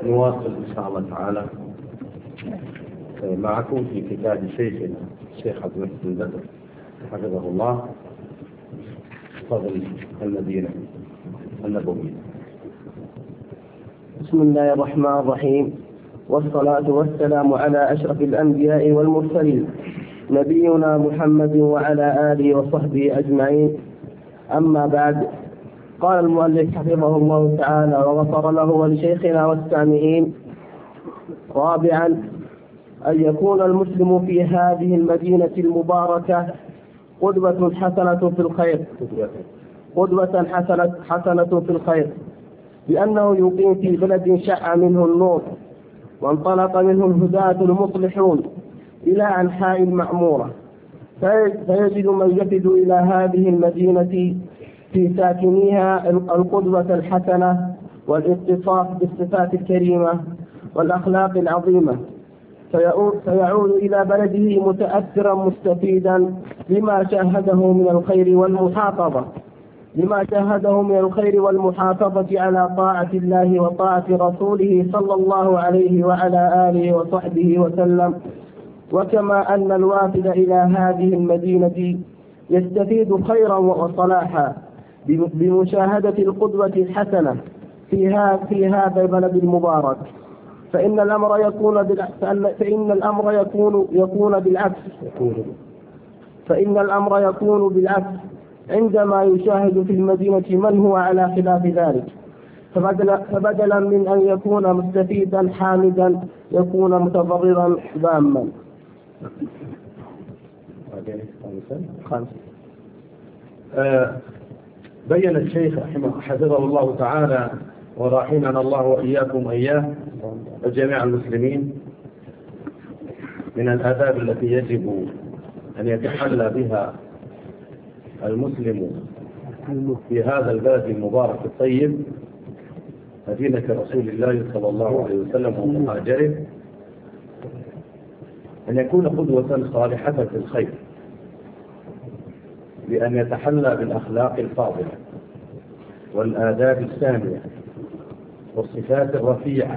نواصل إن شاء الله تعالى معكم في كتاب شيخنا الشيخ عبد المحسن البدر حفظه الله، فضل المدينة النبوية. بسم الله الرحمن الرحيم، والصلاة والسلام على أشرف الأنبياء والمرسلين نبينا محمد وعلى آله وصحبه أجمعين. أما بعد، قال المؤلف حفظه الله تعالى وغفر له ولشيخنا والسامعين: رابعا، أن يكون المسلم في هذه المدينة المباركة قدوة حسنة في الخير، لأنه يقيم في بلد شع منه النور وانطلق منه الهداة المصلحون إلى أنحاء المعمورة، فيجد من يفد إلى هذه المدينة في ساكنيها القدوة الحسنة والاتصاف بالصفات الكريمة والأخلاق العظيمة، فيعود إلى بلده متأثرا مستفيدا لما شاهده من الخير والمحافظة على طاعة الله وطاعة رسوله صلى الله عليه وعلى آله وصحبه وسلم. وكما أن الوافد إلى هذه المدينة يستفيد خيرا وصلاحا بمشاهدة القدوة الحسنة في هذا البلد المبارك، فإن الأمر يكون بالعكس عندما يشاهد في المدينة من هو على خلاف ذلك، فبدلا من أن يكون مستفيدا حامدا يكون متضررا ذاما. بين الشيخ حفظه الله تعالى ورحمنا الله وإياكم إياه وجميع المسلمين من الآداب التي يجب أن يتحلى بها المسلم في هذا البلد المبارك الطيب مدينة رسول الله صلى الله عليه وسلم ومهاجره، أن يكون قدوة صالحة في الخير، بأن يتحلى بالأخلاق الفاضلة والآداب السامية والصفات الرفيعة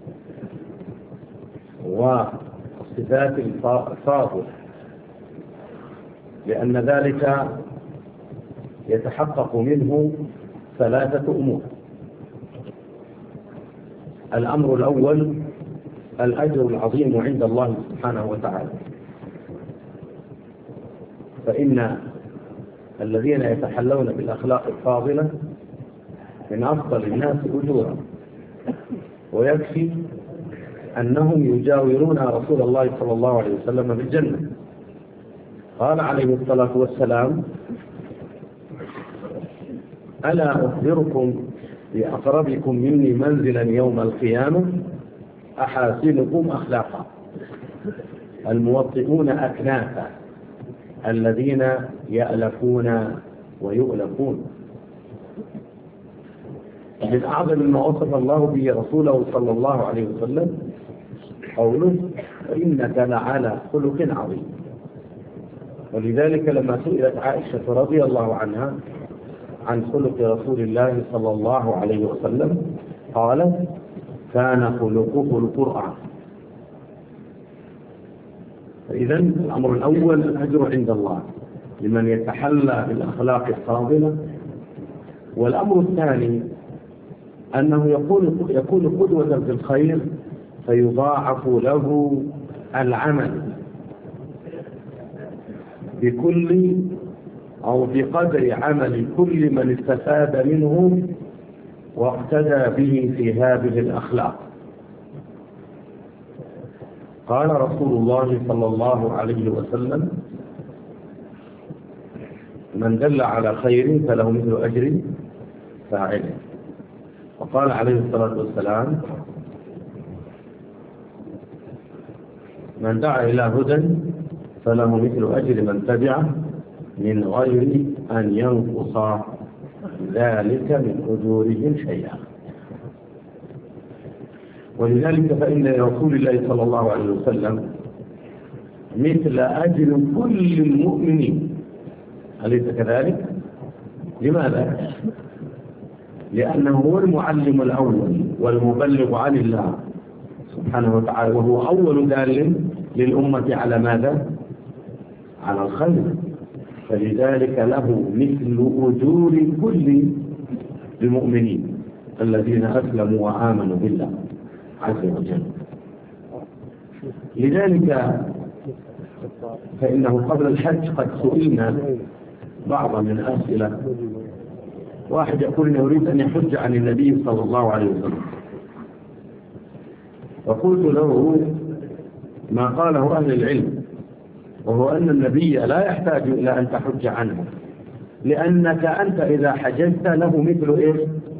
والصفات الفاضلة، لأن ذلك يتحقق منه ثلاثة أمور. الأمر الأول الأجر العظيم عند الله سبحانه وتعالى، فإن الذين يتحلون بالأخلاق الفاضلة من أفضل الناس أجورا، ويكفي أنهم يجاورون رسول الله صلى الله عليه وسلم بالجنة. قال عليه الصلاة والسلام: ألا أخبركم بأقربكم مني منزلا يوم القيامة أحاسنكم أخلاقا الموطئون أكنافا الذين يألفون ويؤلفون. من أعظم ما وصف الله به رسوله صلى الله عليه وسلم قوله: إنك لعلى خلق عظيم. ولذلك لما سئلت عائشة رضي الله عنها عن خلق رسول الله صلى الله عليه وسلم قالت: كان خلقه القرآن. فإذا الأمر الأول الأجر عند الله لمن يتحلى بالأخلاق الفاضلة. والأمر الثاني أنه يكون قدوة في الخير فيضاعف له العمل بكل أو بقدر عمل كل من استفاد منه واقتدى به في هذه الأخلاق. قال رسول الله صلى الله عليه وسلم: من دل على خير فله مثل أجر فاعله. وقال عليه الصلاة والسلام: من دعا إلى هدى فله مثل أجر من تبعه من غير أن ينقص ذلك من أجورهم شيئا. ولذلك فإن رسول الله صلى الله عليه وسلم مثل أجر كل المؤمنين، أليس كذلك؟ لماذا؟ لأنه هو المعلم الأول والمبلغ عن الله سبحانه وتعالى، وهو أول دال للأمة على ماذا؟ على الخير، فلذلك له مثل أجور كل المؤمنين الذين أسلموا وآمنوا بالله عز وجل. لذلك فإنه قبل الحج قد سئلنا بعض من الأسئلة، واحد يقول إنه يريد أن يحج عن النبي صلى الله عليه وسلم، وقلت له ما قاله أهل العلم، وهو أن النبي لا يحتاج إلى أن تحج عنه، لأنك أنت إذا حججت له مثل إيش؟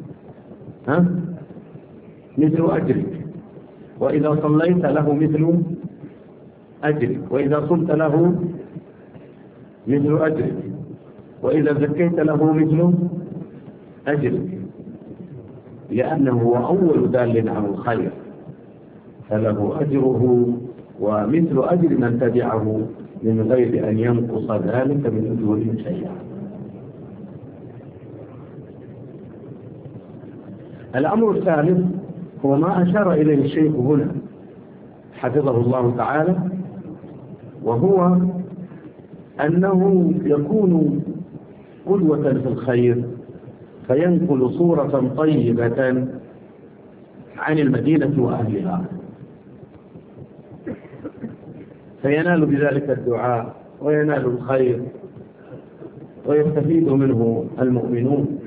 مثل أجرك، وإذا صليت له مثل أجرك، وإذا صمت له مثل أجرك، وإذا زكيت له مثل أجرك، لأنه هو أول دال على الخير، فله أجره ومثل أجر من تبعه من غير أن ينقص ذلك من أجورهم شيئا. الأمر الثالث هو ما أشار إليه الشيخ هنا حفظه الله تعالى، وهو أنه يكون قدوة في الخير فينقل صورة طيبة عن المدينة وأهلها، فينال بذلك الدعاء وينال الخير ويستفيد منه المؤمنون،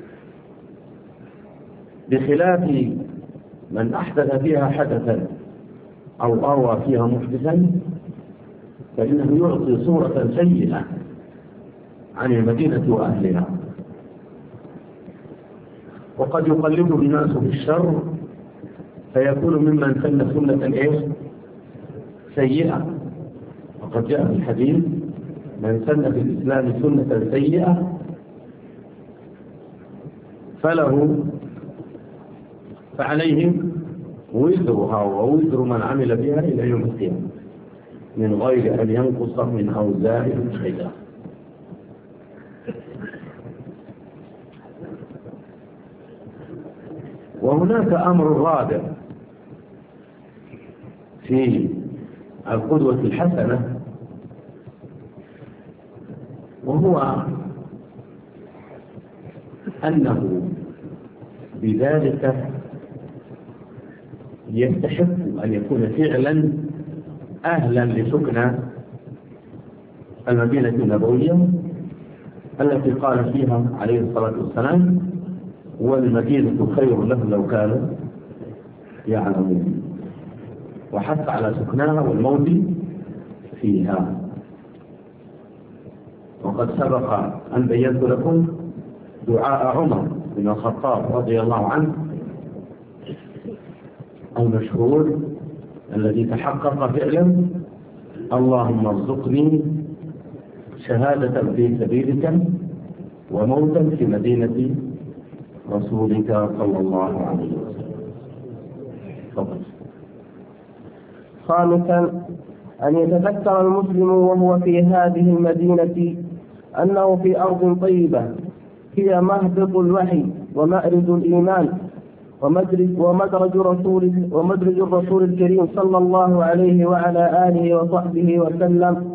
بخلاف من أحدث فيها حدثا أو أروى فيها محدثا، فإنه يعطي صورة سيئة عن المدينة وأهلها، وقد يقلده الناس بالشر فيكون ممن سن سنة سيئة. وقد جاء في الحديث من سن في الإسلام سنة سيئة فعليهم وزرها ووزر من عمل بها إلى يوم القيامة من غير أن ينقص من أوزارهم شيئا. وهناك أمر رابع في القدوة الحسنة، وهو أنه بذلك يستحق أن يكون فعلا أهلا لسكن المدينة النبوية التي قال فيها عليه الصلاة والسلام والمدينة خير له لو كانوا يعلمون، وحث على سكنها والموت فيها. وقد سبق أن بينت لكم دعاء عمر بن الخطاب رضي الله عنه المشهور الذي تحقق فعلا: اللهم ارزقني شهادة في سبيلك وموتا في مدينة رسولك صلى الله عليه وسلم. فضل. خامسا أن يتذكر المسلم وهو في هذه المدينة أنه في أرض طيبة هي مهبط الوحي ومأرز الإيمان ومدرج الرسول الكريم صلى الله عليه وعلى آله وصحبه وسلم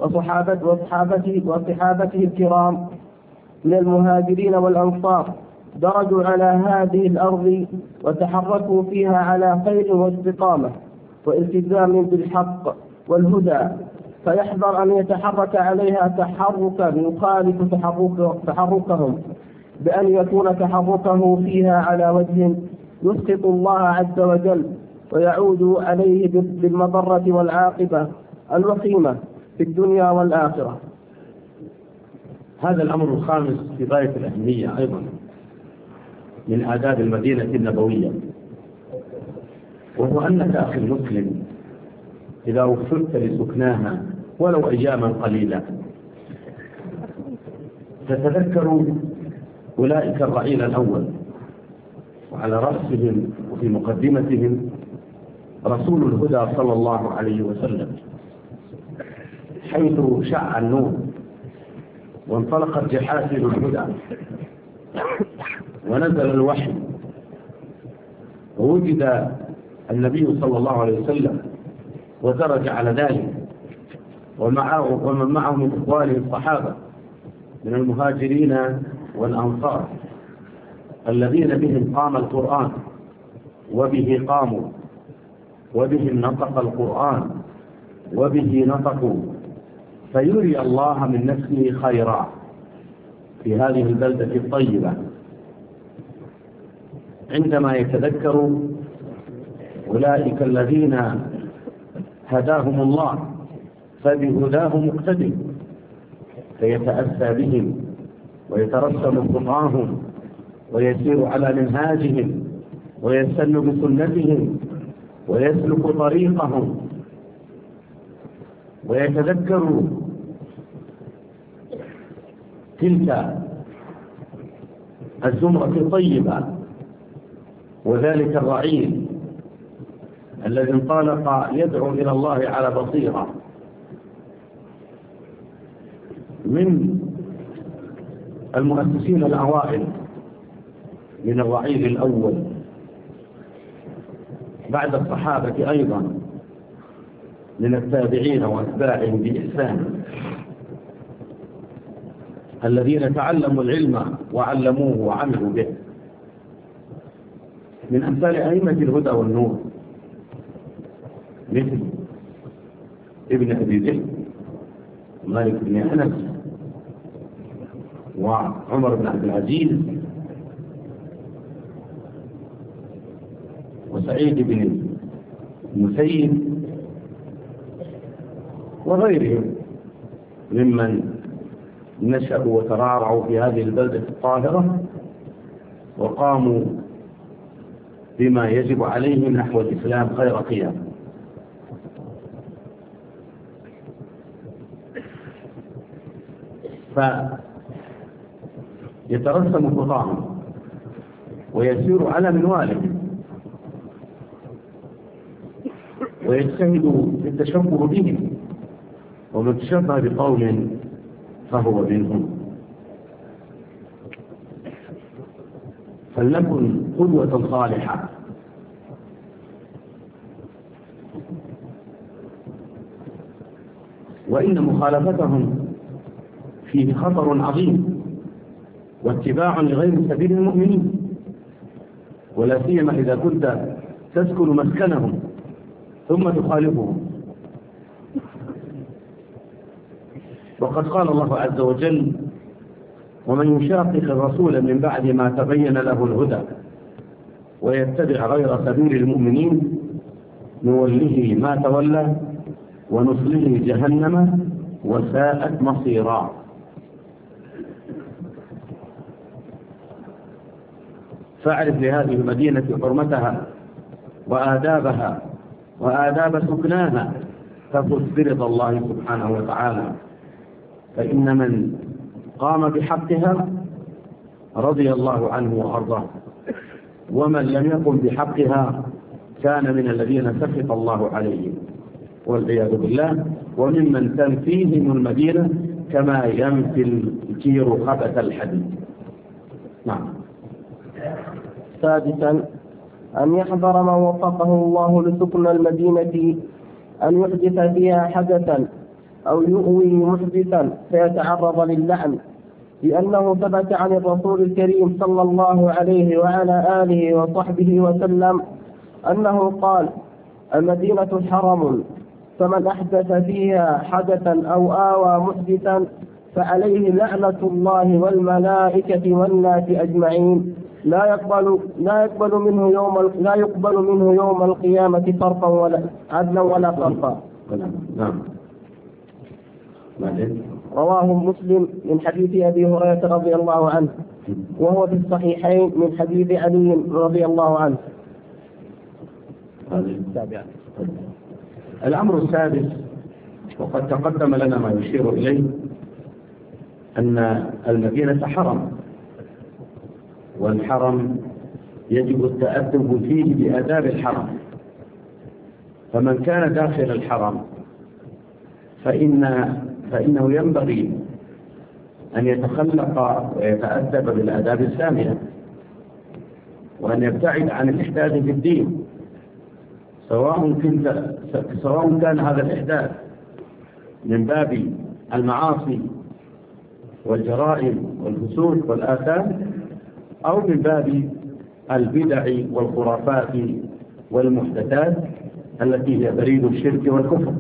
وصحابته الكرام من المهاجرين والأنصار درجوا على هذه الأرض وتحركوا فيها على خير واستقامة والتزام بالحق والهدى، فيحذر أن يتحرك عليها تحركا يخالف تحركهم، بأن يكون تحركه فيها على وجه يسقط الله عز وجل ويعود عليه بالمضرة والعاقبة الوخيمة في الدنيا والآخرة. هذا الأمر الخامس في غاية الأهمية أيضا من آداب المدينة النبوية، وهو أنك أخي المسلم إذا وفقت لسكناها ولو أياما قليلة تتذكر أولئك الرعيل الأول، وعلى رأسهم وفي مقدمتهم رسول الهدى صلى الله عليه وسلم، حيث شع النور وانطلقت جحافل الهدى ونزل الوحي ووجد النبي صلى الله عليه وسلم ودرج على ذلك ومن معه من إخوانه الصحابة من المهاجرين والأنصار الذين بهم قام القرآن وبه قاموا وبهم نطق القرآن وبه نطقوا، فيري الله من نفسه خيرا في هذه البلدة الطيبة عندما يتذكر أولئك الذين هداهم الله فبهداه مقتدي، فيتأسى بهم ويترسم خطاهم ويسير على منهاجهم ويستن بسنتهم ويسلك طريقهم، ويتذكر تلك الزمرة الطيبة وذلك الرعيل الذي انطلق يدعو إلى الله على بصيرة من المؤسسين الأوائل من الرعيل الأول بعد الصحابة أيضا من التابعين وأتباعهم بإحسان الذين تعلموا العلم وعلموه وعملوا به، من أمثال أئمة الهدى والنور مثل ابن أبي ذئب ومالك بن أنس وعمر بن عبد العزيز وسعيد بن المسيب وغيرهم ممن نشأوا وترعرعوا في هذه البلدة الطاهرة وقاموا بما يجب عليهم نحو الإسلام خير قيام. فيترسم خطاهم ويسير على منواله ويجتهد في التشبه بهم، ومن تشبه بقوم فهو منهم. فلنكن قدوة صالحة وإن مخالفتهم فيه خطر عظيم واتباع لغير سبيل المؤمنين، ولا سيما إذا كنت تسكن مسكنهم ثم تخالفهم. وقد قال الله عز وجل: ومن يشاقق الرسول من بعد ما تبين له الهدى ويتبع غير سبيل المؤمنين نوله ما تولى ونصله جهنم وساءت مصيرا. فاعرف لهذه المدينة حرمتها وآدابها وآداب سكناها تفز برضا الله سبحانه وتعالى، فإن من قام بحقها رضي الله عنه وأرضاه، ومن لم يقم بحقها كان من الذين سخط الله عليهم والعياذ بالله، وممن تنفيهم المدينة كما ينفي الكير خبث الحديد. نعم. سادسا أن يحذر من وفقه الله لسكن المدينة أن يحدث فيها حدثا أو يؤوي محدثا فيتعرض للعن، لأنه ثبت عن الرسول الكريم صلى الله عليه وعلى آله وصحبه وسلم أنه قال: المدينة حرم، فمن أحدث فيها حدثا أو آوى محدثا فعليه لعنة الله والملائكة والناس أجمعين، لا يقبل منه يوم القيامة صرفا ولا عدلا ولا صرفا. نعم. رواه مسلم من حديث أبي هريرة رضي الله عنه، وهو في الصحيحين من حديث علي رضي الله عنه. الأمر السادس، وقد تقدم لنا ما يشير إليه، أن المدينة حرم، والحرم يجب التأدب فيه بآداب الحرم، فمن كان داخل الحرم فإنه ينبغي أن يتخلق ويتأدب بالآداب السامية، وأن يبتعد عن الإحداث في الدين، سواء كان هذا الإحداث من باب المعاصي والجرائم والفسوق والآثام، أو من باب البدع والخرافات والمحدثات التي هي بريد الشرك والكفر.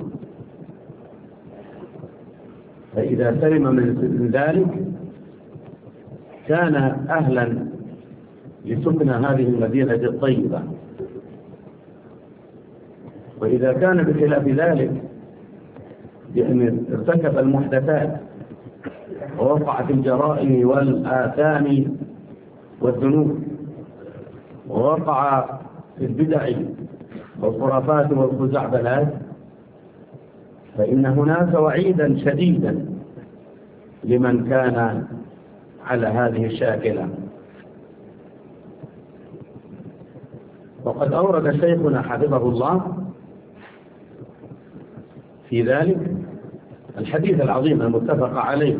فإذا سلم من ذلك كان أهلا لسكن هذه المدينة الطيبة. وإذا كان بخلاف ذلك بأن ارتكب المحدثات ووقع في الجرائم والآثام والذنوب، ووقع في البدع والخرافات والخزعبلات، فإن هناك وعيدا شديدا لمن كان على هذه الشاكلة. وقد أورد شيخنا حفظه الله في ذلك الحديث العظيم المتفق عليه،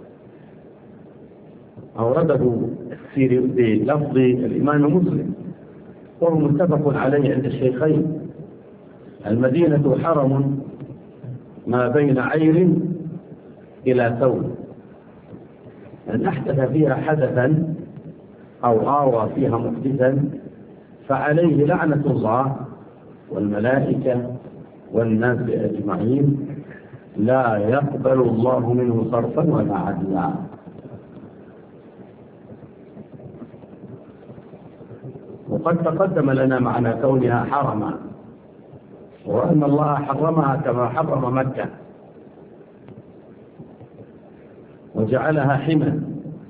أورده في لفظ الإمام مسلم وهو متفق عليه عند الشيخين: المدينة حرم ما بين عير إلى ثوب، من أحدث فيها حدثا أو آوى فيها محدثا فعليه لعنة الله والملائكة والناس أجمعين، لا يقبل الله منه صرفا ولا عدلا. وقد تقدم لنا معنى كونها حرما، وأن الله حرمها كما حرم مكة وجعلها حمى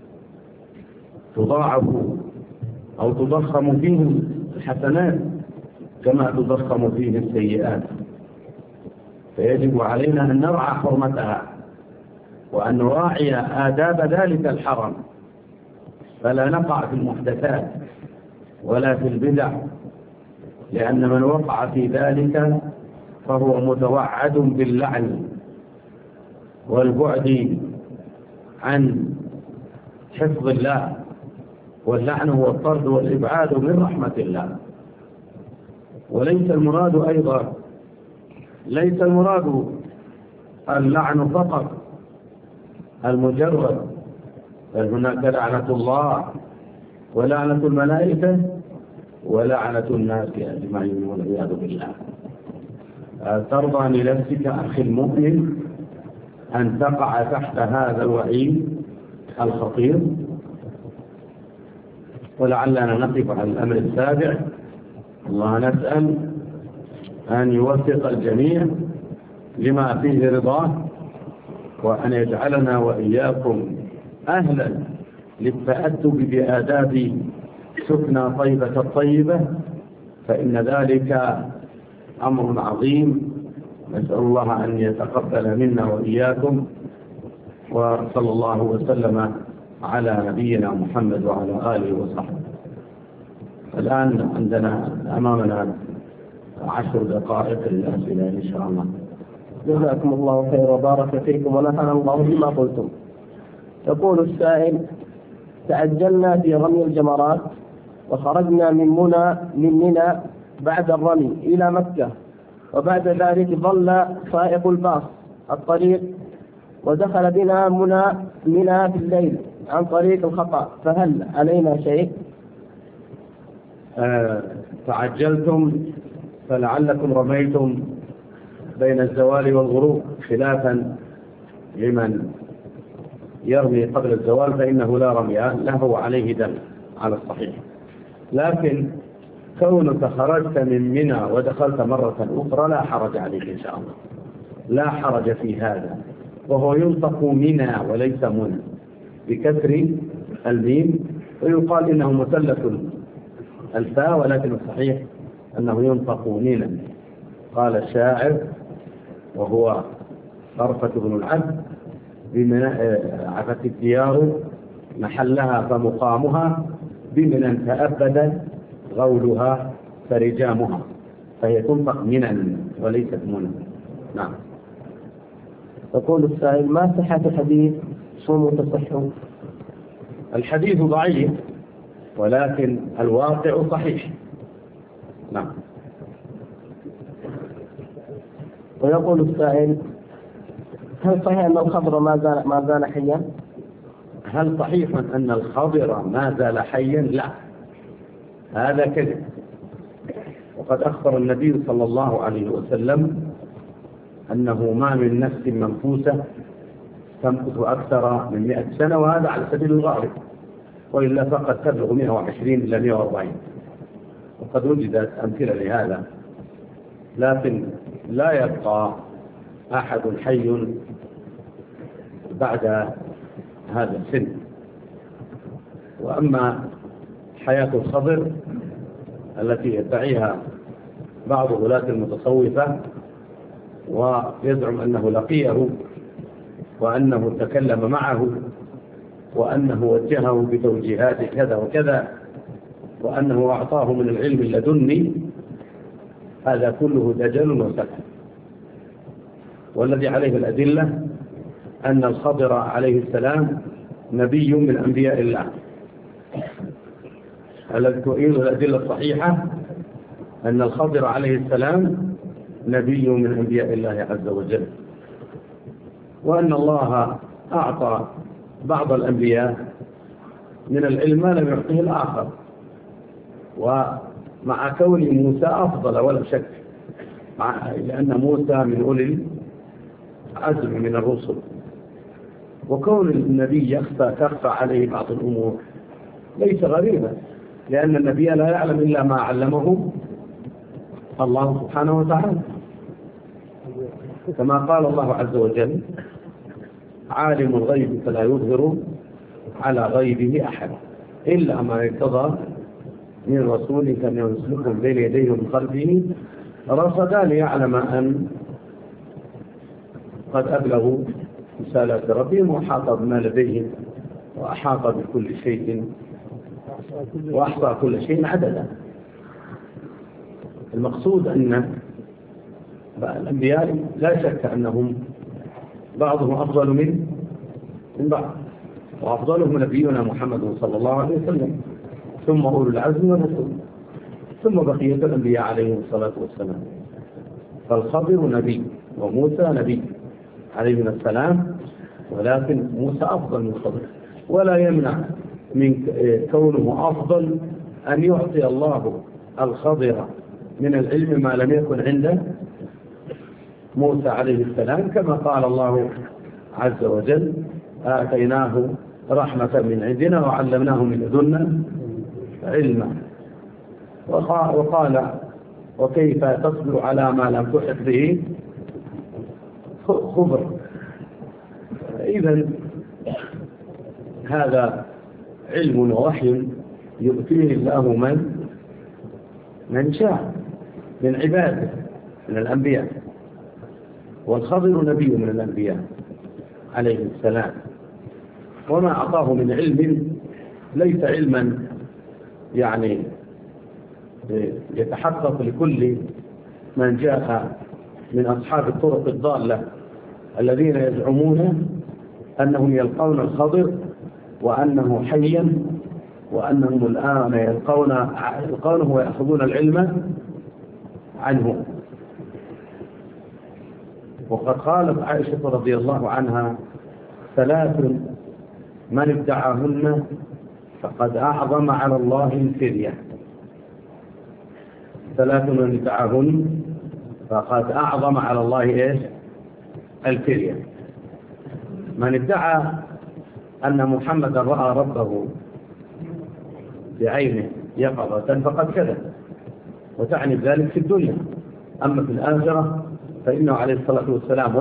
تضاعف أو تضخم فيه الحسنات كما تضخم فيه السيئات، فيجب علينا أن نرعى حرمتها وأن نراعي آداب ذلك الحرم، فلا نقع في المحدثات ولا في البدع، لأن من وقع في ذلك فهو متوعد باللعن والبعد عن حفظ الله، واللعن هو الطرد والإبعاد من رحمة الله. وليس المراد أيضا اللعن فقط المجرد، بل هناك لعنة الله ولعنة الملائكة ولعنة الناس أجمعين والعياذ بالله. ترضى لنفسك أخي المؤمن أن تقع تحت هذا الوعيد الخطير؟ ولعلنا نقف على الأمر السابع. الله نسأل أن يوفق الجميع لما فيه رضاه، وأن يجعلنا وإياكم أهلا للتأدب بآداب سكنى طيبة الطيبة، فإن ذلك أمر عظيم. نسأل الله أن يتقبل منا وإياكم، وصلى الله وسلم على نبينا محمد وعلى آله وصحبه. الآن عندنا أمامنا 10 دقائق للأسئلة إن شاء الله. جزاكم الله خير وبارك فيكم ونفعنا الله بما قلتم. يقول السائل: تعجلنا في رمي الجمرات وخرجنا من منى بعد الرمي إلى مكة، وبعد ذلك ظل سائق الباص الطريق ودخل بنا منى في الليل عن طريق الخطأ، فهل علينا شيء؟ تعجلتم فلعلكم رميتم بين الزوال والغروب، خلافا لمن يرمي قبل الزوال فإنه لا رمي له عليه دم على الصحيح. لكن كونك خرجت من منى ودخلت مرة أخرى لا حرج عليك إن شاء الله، لا حرج في هذا، وهو ينطق منى وليس منى بكسر الميم، ويقال إنه مثلث الفاء، ولكن الصحيح أنه ينطق منى. قال الشاعر وهو طرفة بن العبد: عفت الديار محلها فمقامها، بمنى تأبد غولها فرجامها، فهي تنطق منى وليست منى. نعم. يقول السائل: ما صحة الحديث صوموا تصحوا؟ الحديث ضعيف ولكن الواقع صحيح. نعم. ويقول السائل: هل صحيح أن الخضر ما زال حيا؟ هل صحيح أن الخضر ما زال حيا؟ لا، هذا كذب. وقد أخبر النبي صلى الله عليه وسلم أنه ما من نفس منفوسة تمكث أكثر من 100 سنة، وهذا على سبيل الغالب، وإلا فقد تبلغ 120 إلى 140، وقد وجدت أمثلة لهذا. لكن لا يبقى أحد حي بعد هذا السن. وأما حياة الخضر التي يدعيها بعض غلاة المتصوفة ويزعم أنه لقيه وأنه تكلم معه وأنه وجهه بتوجيهات كذا وكذا وأنه أعطاه من العلم اللدني، هذا كله دجل وسحر. والذي عليه الأدلة أن الخضر عليه السلام نبي من أنبياء الله. الذي تؤيد الأدلة الصحيحة أن الخضر عليه السلام نبي من أنبياء الله عز وجل، وأن الله أعطى بعض الأنبياء من العلم ما لم يعطيه الآخر، ومع كون موسى أفضل ولا شك، لأن موسى من أولي العزم من الرسل، وكون النبي تخفى عليه بعض الأمور ليس غريبا، لأن النبي لا يعلم إلا ما علمه الله سبحانه وتعالى، كما قال الله عز وجل: عالم الغيب فلا يظهر على غيبه أحد إلا ما ارتضى من رسول كان يسلكهم بين يديه من خلفه رصدا ليعلم أن قد أبلغوا رسالات ربهم وأحاط بما لديهم وأحاط بكل شيء وأحصى كل شيء عددا. المقصود أن الأنبياء لا شك أنهم بعضهم أفضل من بعض، وأفضلهم نبينا محمد صلى الله عليه وسلم، ثم أولو العزم والرسل، ثم بقية الأنبياء عليهم الصلاة والسلام. فالخضر نبي وموسى نبي عليهم السلام، ولكن موسى أفضل من الخضر، ولا يمنع من كونه أفضل أن يعطي الله الخضر من العلم ما لم يكن عنده موسى عليه السلام، كما قال الله عز وجل: آتيناه رحمة من عندنا وعلمناه من لدنا علما. وقال: وكيف تصبر على ما لم تحط به خبر. إذن هذا علم ووحي يؤتيه الله من شاء من عباده من الأنبياء، والخضر نبي من الأنبياء عليه السلام، وما أعطاه من علم ليس علما يعني يتحقق لكل من جاء من أصحاب الطرق الضالة الذين يزعمون أنهم يلقون الخضر وأنه حيا، وأنهم الآن يلقونه ويأخذون العلم عنه. وقد قالت عائشة رضي الله عنها: 3 من ادعاهن فقد أعظم على الله الفرية. 3 من ادعاهن فقد أعظم على الله الفرية. من ادعى أن محمدا رأى ربه بعينه يقظة فقد كذب، وتعني ذلك في الدنيا. أما في الآخرة فإنه عليه الصلاة والسلام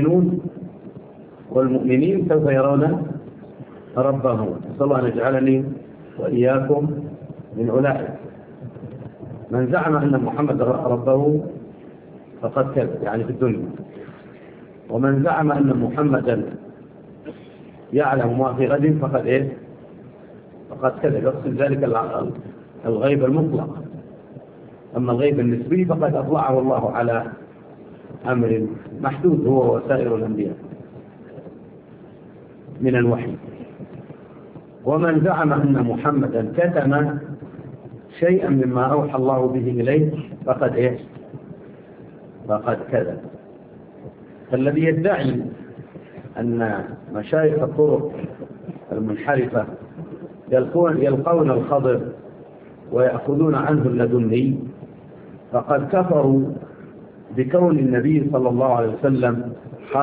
والمؤمنين سوف يرون ربهم. صلى الله أن يجعلني وإياكم من أولئك. من زعم أن محمد رأى ربه فقد كذب، يعني في الدنيا. ومن زعم أن محمدا يعلم ما في غد فقد كذب، يقصد ذلك الغيب المطلق. أما الغيب النسبي فقد أطلعه الله على أمر محدود هو وسائر الأنبياء من الوحي. ومن زعم أن محمدا كتم شيئا مما أوحى الله به إليه فقد إيه؟ فقد كذب. فالذي يدعي أن مشايخ الطرق المنحرفة يلقون الخضر ويأخذون عنه اللدني فقد كفروا بكون النبي صلى الله عليه وسلم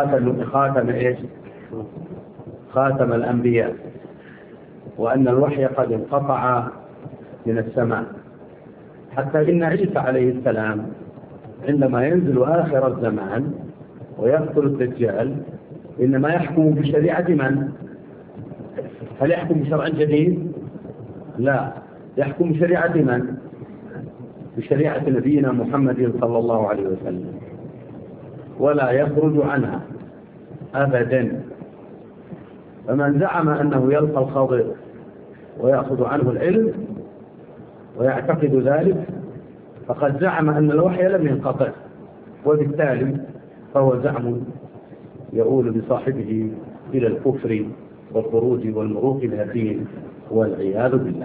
خاتم الأنبياء، وأن الوحي قد انقطع من السماء. حتى إن عيسى عليه السلام عندما ينزل آخر الزمان ويقتل الدجال إنما يحكم بشريعة من؟ هل يحكم بشرع جديد؟ لا، يحكم بشريعة من؟ بشريعة نبينا محمد صلى الله عليه وسلم، ولا يخرج عنها أبدا. فمن زعم أنه يلقى الخضر ويأخذ عنه العلم ويعتقد ذلك فقد زعم أن الوحي لم ينقطع، وبالتالي فهو زعم يؤول بصاحبه إلى الكفر والخروج والمروق من الدين والعياذ بالله.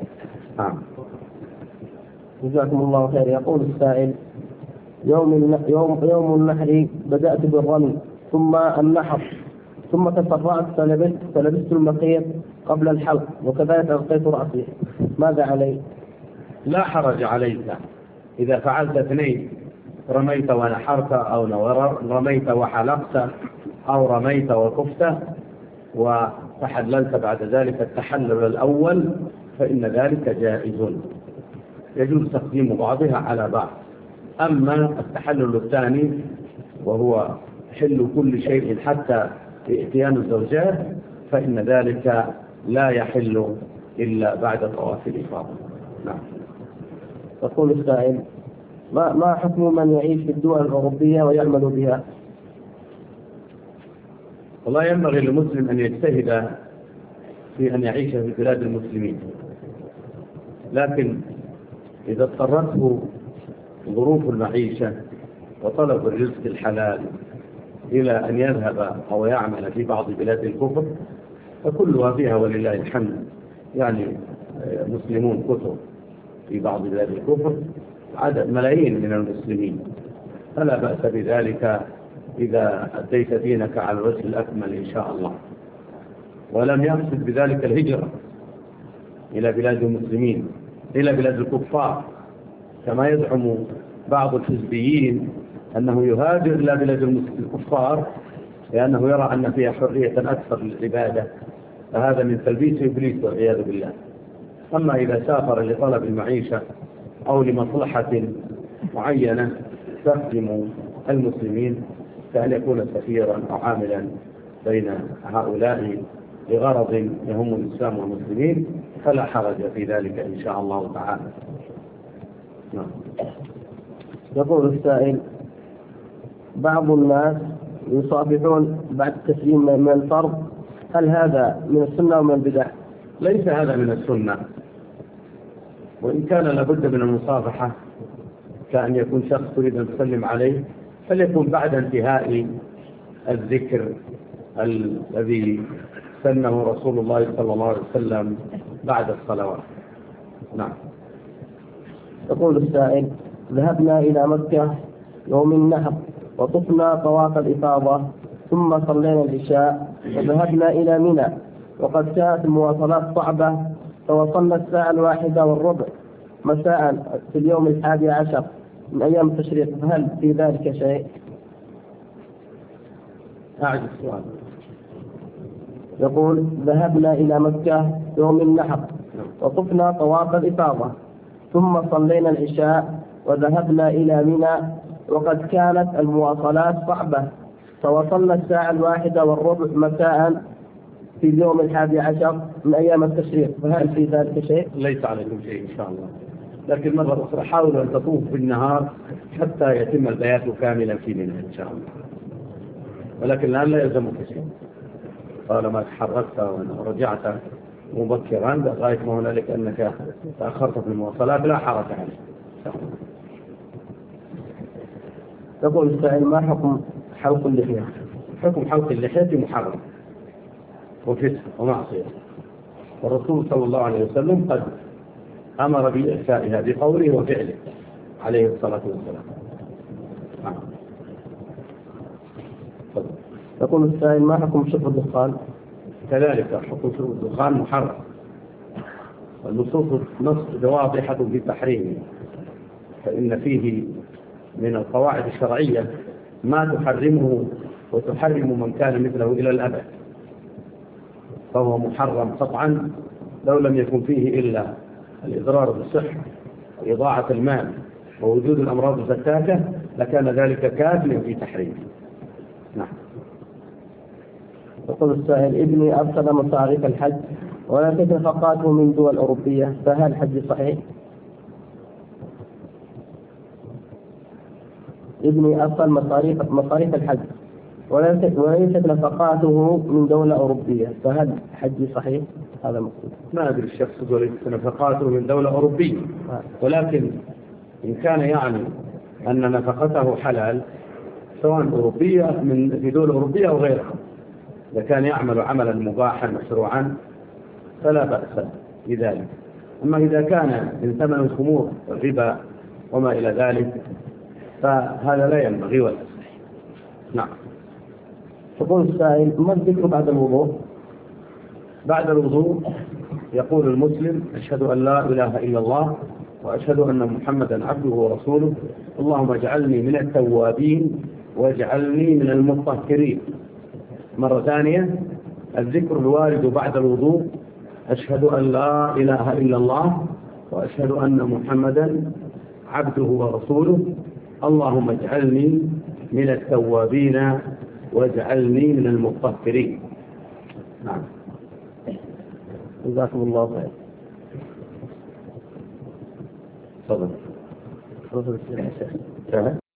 جزاكم الله خير. يقول السائل: يوم النحر بدأت بالرمي ثم النحر ثم تفرعت فلبست المخيط قبل الحلق وكذلك ألقيت رأسي، ماذا علي؟ لا حرج عليك إذا فعلت اثنين، رميت ونحرت أو رميت وحلقت أو رميت وكفت وتحللت بعد ذلك التحلل الأول فإن ذلك جائز، يجوز تقديم بعضها على بعض. أما التحلل الثاني وهو حل كل شيء حتى ائتيان الزوجات فإن ذلك لا يحل إلا بعد طواف الإفاضة. نعم. يقول السائل: ما حكم من يعيش في الدول الأوروبية ويعمل بها؟ والله ينبغي للمسلم أن يجتهد في أن يعيش في بلاد المسلمين، لكن إذا اضطرته ظروف المعيشة وطلب الرزق الحلال إلى أن يذهب أو يعمل في بعض بلاد الكفر فكلها فيها ولله الحمد يعني مسلمون كثر في بعض بلاد الكفر، عدد ملايين من المسلمين، فلا بأس بذلك إذا أديت دينك على الوجه الأكمل إن شاء الله. ولم يقصد بذلك الهجرة إلى بلاد المسلمين إلى بلاد الكفار كما يزعم بعض الحزبيين أنه يهاجر إلى بلاد الكفار لأنه يرى أن فيها حرية أكثر للعبادة، فهذا من تلبيس إبليس والعياذ بالله. أما إذا سافر لطلب المعيشة أو لمصلحة معينة تخدم المسلمين كأن يكون سفيرا أو عاملا بين هؤلاء لغرض يهم الإسلام والمسلمين فلا حرج في ذلك إن شاء الله تعالى. يقول السائل: بعض الناس يصافحون بعد التسليم من الفرض، هل هذا من السنة أو من البدع؟ ليس هذا من السنة، وإن كان لابد من المصافحة كأن يكون شخص تريد أن تسلم عليه فليكن بعد انتهاء الذكر الذي سنه رسول الله صلى الله عليه وسلم بعد الصلوات. نعم. يقول السائل: ذهبنا إلى مكة يوم النحر وطفنا طواف الإفاضة ثم صلينا العشاء وذهبنا إلى منى، وقد كانت المواصلات صعبة فوصلنا الساعة 1:15 مساء في اليوم 11 من أيام التشريق، فهل في ذلك شيء؟ أعد السؤال. يقول: ذهبنا إلى مكة يوم النحر وطفنا طواف الإفاضة ثم صلينا العشاء وذهبنا إلى منى، وقد كانت المواصلات صعبة فوصلنا الساعة 1:15 مساء في اليوم 11 من أيام التشريق، فهل في ذلك شيء؟ ليس عليكم شيء إن شاء الله، لكن مرة أخرى حاولوا أن تطوفوا في النهار حتى يتم البيات كاملا في منى إن شاء الله، ولكن الآن لا يلزمك شيء طالما تحركت ورجعت مبكرا لغاية ما هنالك أنك تأخرت في المواصلات لا حرج عليك. يقول السائل: ما حكم حلق اللحية؟ حكم حلق اللحية محرم وفسق ومعصية، والرسول صلى الله عليه وسلم قد أمر بإحسائها بقوله وفعله عليه الصلاة والسلام. يقول السائل: ما حكم شرب الدخان؟ كذلك حكم شرب الدخان محرم، والنصوص واضحة في تحريمه، فإن فيه من القواعد الشرعية ما تحرمه وتحرم من كان مثله إلى الأبد، فهو محرم قطعا لو لم يكن فيه إلا الإضرار بالصحة وإضاعة المال ووجود الأمراض الفتاكة لكان ذلك كافيا في تحريمه. نعم. يقول السائل: ابني أرسل مصاريف الحج ولكن نفقاته من دول أوروبية، فهل الحج صحيح؟ ابني أرسل مصاريف الحج وليست نفقاته من دولة أوروبية، فهل الحج صحيح؟ هذا مقصود. ما أدري الشخص وليست نفقاته من دولة أوروبية، ولكن إن كان يعني أن نفقته حلال سواء أوروبية في دولة أوروبية أو غيرها، إذا كان يعمل عملا مباحا مشروعا فلا بأس بذلك. أما إذا كان من ثمن الخمور والربا وما إلى ذلك فهذا لا ينبغي ولا يصح. نعم. يقول السائل: ما الذكر بعد الوضوء؟ بعد الوضوء يقول المسلم: أشهد أن لا إله إلا الله وأشهد أن محمدا عبده ورسوله، اللهم اجعلني من التوابين واجعلني من المطهرين. مرة ثانية الذكر الوارد بعد الوضوء: أشهد أن لا إله إلا الله وأشهد أن محمدا عبده ورسوله، اللهم اجعلني من التوابين واجعلني من المطهرين. نعم. جزاكم الله خير. تفضل.